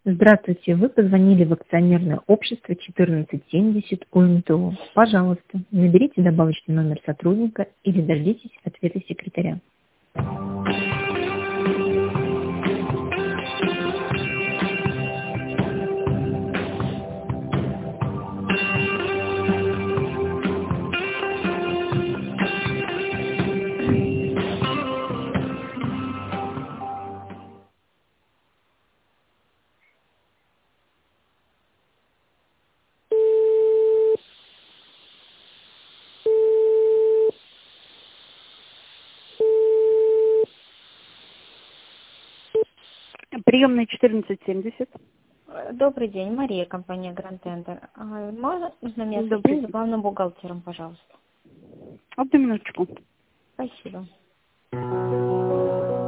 Здравствуйте, вы позвонили в акционерное общество 1470 УМТО. Пожалуйста, наберите добавочный номер сотрудника или дождитесь ответа секретаря. Приемная 1470. Добрый день, Мария, компания Grand Tender. Можно меня Добрый соединить день. с главным бухгалтером, пожалуйста? Одну минуточку. Спасибо.